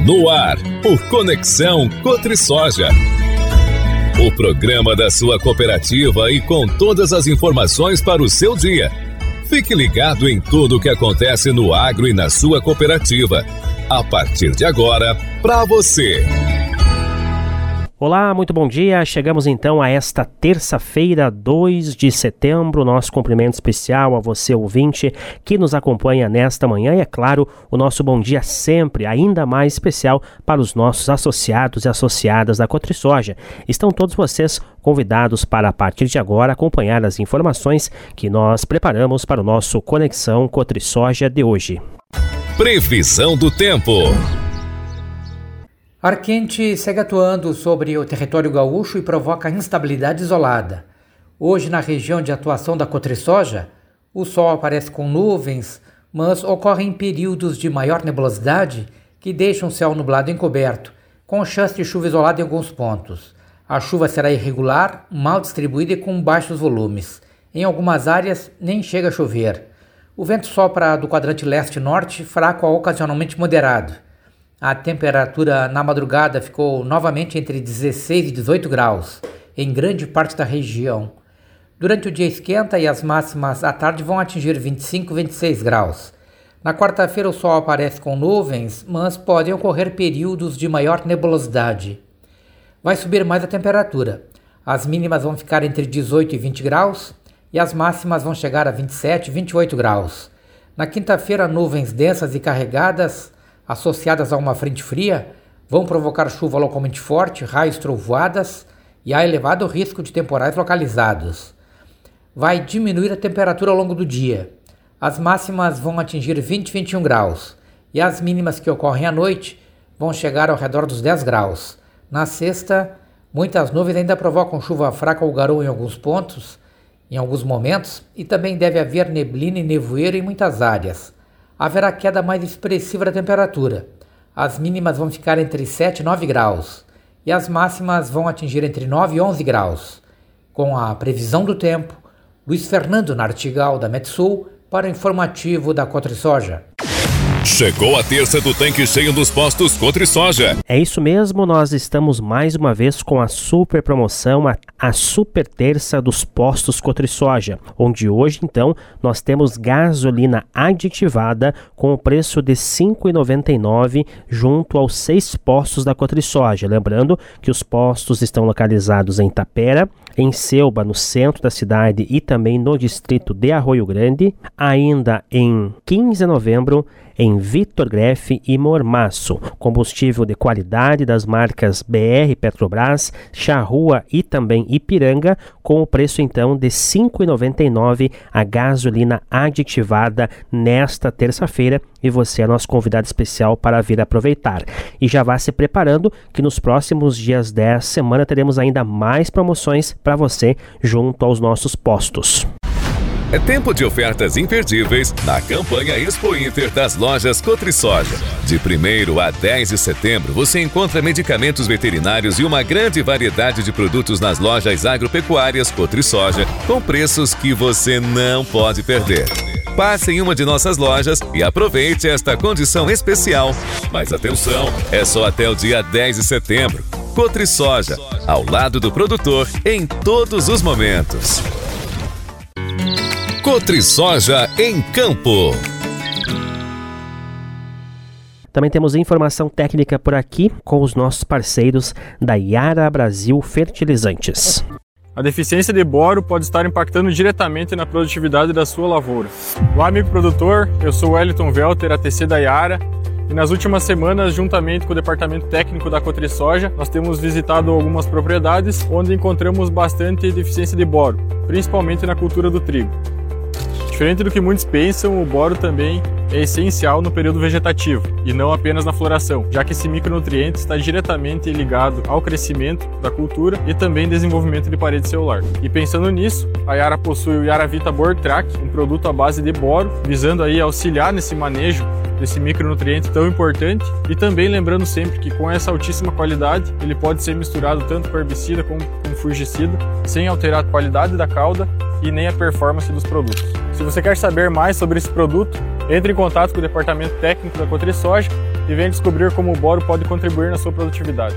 No ar, o Conexão Cotrisoja. O programa da sua cooperativa e com todas as informações para o seu dia. Fique ligado em tudo o que acontece no agro e na sua cooperativa. A partir de agora, para você. Olá, muito bom dia. Chegamos então a esta terça-feira, 2 de setembro. Nosso cumprimento especial a você, ouvinte, que nos acompanha nesta manhã. E, é claro, o nosso bom dia sempre ainda mais especial para os nossos associados e associadas da Cotrisoja. Estão todos vocês convidados para, a partir de agora, acompanhar as informações que nós preparamos para o nosso Conexão Cotrisoja de hoje. Previsão do tempo. Ar quente segue atuando sobre o território gaúcho e provoca instabilidade isolada. Hoje, na região de atuação da Cotrisoja, o sol aparece com nuvens, mas ocorrem períodos de maior nebulosidade que deixam o céu nublado encoberto, com chance de chuva isolada em alguns pontos. A chuva será irregular, mal distribuída e com baixos volumes. Em algumas áreas, nem chega a chover. O vento sopra do quadrante leste-norte, fraco a ocasionalmente moderado. A temperatura na madrugada ficou novamente entre 16 e 18 graus, em grande parte da região. Durante o dia esquenta e as máximas à tarde vão atingir 25 e 26 graus. Na quarta-feira o sol aparece com nuvens, mas podem ocorrer períodos de maior nebulosidade. Vai subir mais a temperatura. As mínimas vão ficar entre 18 e 20 graus e as máximas vão chegar a 27 e 28 graus. Na quinta-feira, nuvens densas e carregadas associadas a uma frente fria, vão provocar chuva localmente forte, raios, trovoadas e há elevado risco de temporais localizados. Vai diminuir a temperatura ao longo do dia. As máximas vão atingir 20 e 21 graus e as mínimas que ocorrem à noite vão chegar ao redor dos 10 graus. Na sexta, muitas nuvens ainda provocam chuva fraca ou garoa em alguns pontos, em alguns momentos, e também deve haver neblina e nevoeiro em muitas áreas. Haverá queda mais expressiva da temperatura. As mínimas vão ficar entre 7 e 9 graus e as máximas vão atingir entre 9 e 11 graus. Com a previsão do tempo, Luiz Fernando Nartigal, da Metsul, para o informativo da Cotrisoja. Chegou a terça do tanque cheio dos postos Cotrisoja. É isso mesmo, nós estamos mais uma vez com a super promoção, a super terça dos postos Cotrisoja, onde hoje então nós temos gasolina aditivada com o preço de R$ 5,99 junto aos 6 postos da Cotrisoja. Lembrando que os postos estão localizados em Tapera, em Selba, no centro da cidade e também no distrito de Arroio Grande, ainda em 15 de novembro, em Vitor Grefe e Mormaço. Combustível de qualidade das marcas BR, Petrobras, Charrua e também Ipiranga, com o preço então de R$ 5,99 a gasolina aditivada nesta terça-feira, e você é nosso convidado especial para vir aproveitar. E já vá se preparando que nos próximos dias dessa semana teremos ainda mais promoções para você junto aos nossos postos. É tempo de ofertas imperdíveis na campanha Expo Inter das lojas Cotrisoja. De 1º a 10 de setembro, você encontra medicamentos veterinários e uma grande variedade de produtos nas lojas agropecuárias Cotrisoja, com preços que você não pode perder. Passe em uma de nossas lojas e aproveite esta condição especial. Mas atenção, é só até o dia 10 de setembro. Cotrisoja, ao lado do produtor em todos os momentos. Cotrisoja em Campo. Também temos informação técnica por aqui com os nossos parceiros da Yara Brasil Fertilizantes. A deficiência de boro pode estar impactando diretamente na produtividade da sua lavoura. Olá, amigo produtor, eu sou o Wellington Velter, ATC da Yara, e nas últimas semanas, juntamente com o departamento técnico da Cotrisoja, nós temos visitado algumas propriedades onde encontramos bastante deficiência de boro, principalmente na cultura do trigo. Diferente do que muitos pensam, o boro também é essencial no período vegetativo e não apenas na floração, já que esse micronutriente está diretamente ligado ao crescimento da cultura e também desenvolvimento de parede celular. E pensando nisso, a Yara possui o YaraVita BorTrack, um produto à base de boro, visando aí auxiliar nesse manejo desse micronutriente tão importante, e também lembrando sempre que com essa altíssima qualidade ele pode ser misturado tanto com herbicida como com fungicida, sem alterar a qualidade da cauda e nem a performance dos produtos. Se você quer saber mais sobre esse produto, entre em contato com o departamento técnico da Cotrisoja e venha descobrir como o boro pode contribuir na sua produtividade.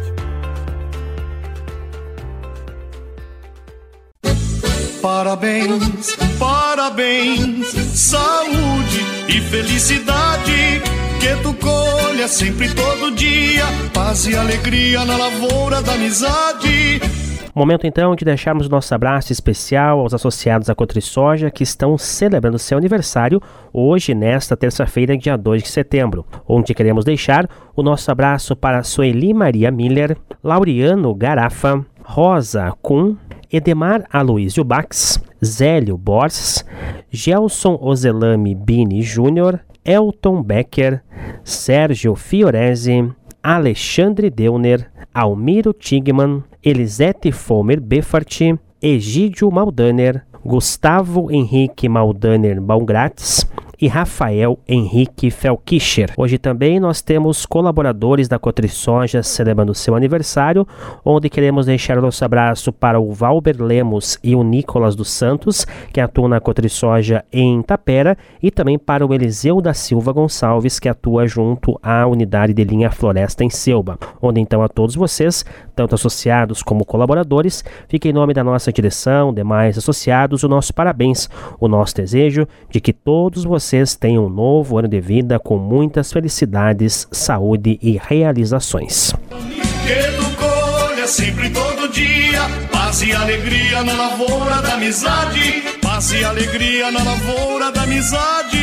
Parabéns, parabéns, saúde e felicidade, que tu colha sempre todo dia, paz e alegria na lavoura da amizade. Momento então de deixarmos nosso abraço especial aos associados à Cotrisoja que estão celebrando seu aniversário hoje, nesta terça-feira, dia 2 de setembro, onde queremos deixar o nosso abraço para Sueli Maria Miller, Laureano Garafa, Rosa Kuhn, Edemar Aloysio Bax, Zélio Borges, Gelson Ozelami Bini Júnior, Elton Becker, Sérgio Fiorese, Alexandre Deuner, Almiro Tigman, Elisete Fomer Beffart, Egídio Maldaner, Gustavo Henrique Maldaner Baumgratz e Rafael Henrique Felkischer. Hoje também nós temos colaboradores da Cotrisoja celebrando seu aniversário, onde queremos deixar o nosso abraço para o Valber Lemos e o Nicolas dos Santos, que atuam na Cotrisoja em Tapera, e também para o Eliseu da Silva Gonçalves, que atua junto à unidade de linha Floresta em Selba, onde então a todos vocês, tanto associados como colaboradores, fica em nome da nossa direção, demais associados, o nosso parabéns, o nosso desejo de que todos vocês tenham um novo ano de vida com muitas felicidades, saúde e realizações. Que tu colha sempre todo dia, paz e alegria na lavoura da amizade, paz e alegria na lavoura da amizade.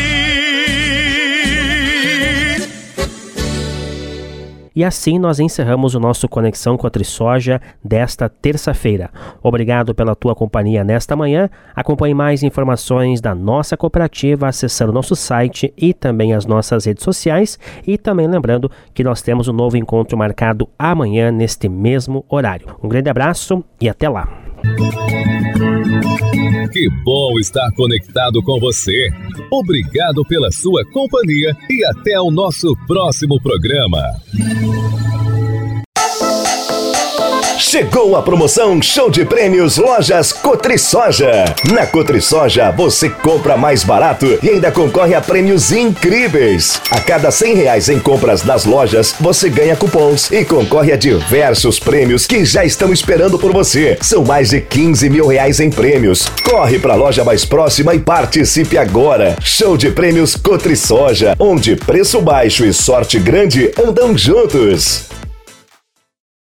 E assim nós encerramos o nosso Conexão Cotrisoja desta terça-feira. Obrigado pela tua companhia nesta manhã. Acompanhe mais informações da nossa cooperativa acessando nosso site e também as nossas redes sociais. E também lembrando que nós temos um novo encontro marcado amanhã neste mesmo horário. Um grande abraço e até lá. Que bom estar conectado com você. Obrigado pela sua companhia e até o nosso próximo programa. Chegou a promoção Show de Prêmios Lojas Cotrisoja. Na Cotrisoja você compra mais barato e ainda concorre a prêmios incríveis. A cada R$100 em compras nas lojas, você ganha cupons e concorre a diversos prêmios que já estão esperando por você. São mais de R$15 mil em prêmios. Corre para a loja mais próxima e participe agora. Show de Prêmios Cotrisoja, onde preço baixo e sorte grande andam juntos.